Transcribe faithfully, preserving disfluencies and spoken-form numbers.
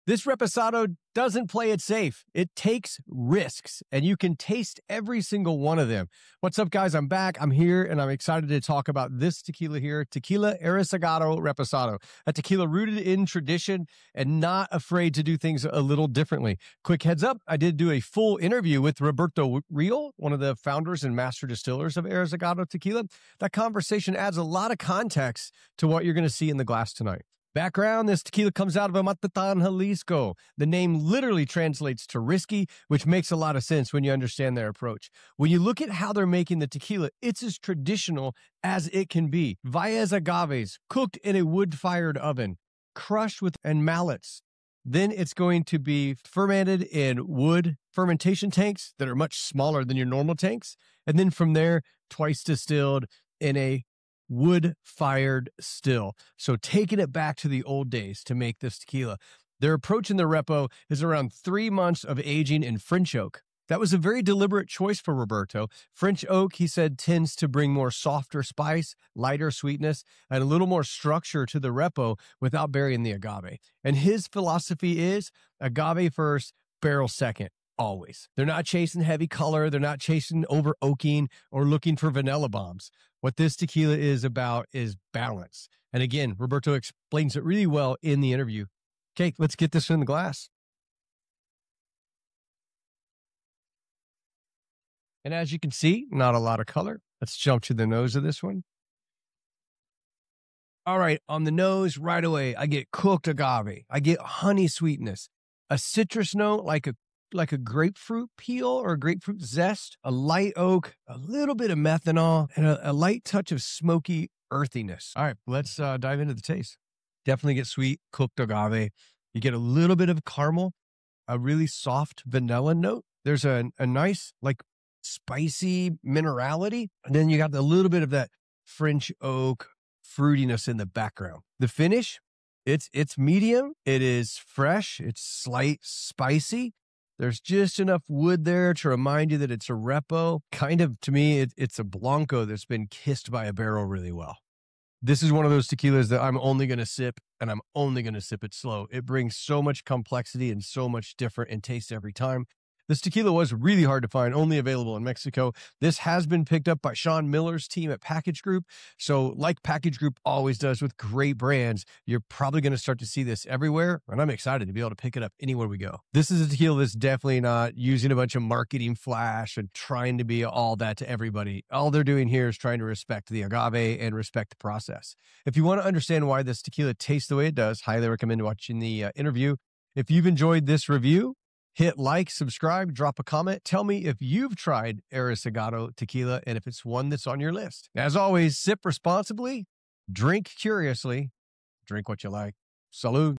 This Reposado doesn't play it safe. It takes risks, and you can taste every single one of them. What's up, guys? I'm back. I'm here, and I'm excited to talk about this tequila here, Tequila Arisegado Reposado, a tequila rooted in tradition and not afraid to do things a little differently. Quick heads up, I did do a full interview with Roberto Rial, one of the founders and master distillers of Arisegado Tequila. That conversation adds a lot of context to what you're going to see in the glass tonight. Background, this tequila comes out of Amatitan, Jalisco. The name literally translates to risky, which makes a lot of sense when you understand their approach. When you look at how they're making the tequila, it's as traditional as it can be. Valles agaves, cooked in a wood-fired oven, crushed with and mallets. Then it's going to be fermented in wood fermentation tanks that are much smaller than your normal tanks. And then from there, twice distilled in a wood-fired still. So taking it back to the old days to make this tequila. Their approach in the repo is around three months of aging in French oak. That was a very deliberate choice for Roberto. French oak, he said, tends to bring more softer spice, lighter sweetness, and a little more structure to the repo without burying the agave. And his philosophy is agave first, barrel second. Always. They're not chasing heavy color. They're not chasing over oaking or looking for vanilla bombs. What this tequila is about is balance. And again, Roberto explains it really well in the interview. Okay, let's get this in the glass. And as you can see, not a lot of color. Let's jump to the nose of this one. All right, on the nose right away, I get cooked agave. I get honey sweetness, a citrus note like a like a grapefruit peel or a grapefruit zest, a light oak, a little bit of methanol, and a, a light touch of smoky earthiness. All right, let's uh, dive into the taste. Definitely get sweet, cooked agave. You get a little bit of caramel, a really soft vanilla note. There's a, a nice, like, spicy minerality. And then you got a little bit of that French oak fruitiness in the background. The finish, it's it's medium. It is fresh. It's slight spicy. There's just enough wood there to remind you that it's a repo. Kind of, to me, it, it's a Blanco that's been kissed by a barrel really well. This is one of those tequilas that I'm only going to sip, and I'm only going to sip it slow. It brings so much complexity and so much different in taste every time. This tequila was really hard to find, only available in Mexico. This has been picked up by Sean Miller's team at Package Group. So like Package Group always does with great brands, you're probably going to start to see this everywhere. And I'm excited to be able to pick it up anywhere we go. This is a tequila that's definitely not using a bunch of marketing flash and trying to be all that to everybody. All they're doing here is trying to respect the agave and respect the process. If you want to understand why this tequila tastes the way it does, highly recommend watching the uh, interview. If you've enjoyed this review, hit like, subscribe, drop a comment. Tell me if you've tried Arisegado tequila and if it's one that's on your list. As always, sip responsibly, drink curiously, drink what you like. Salud.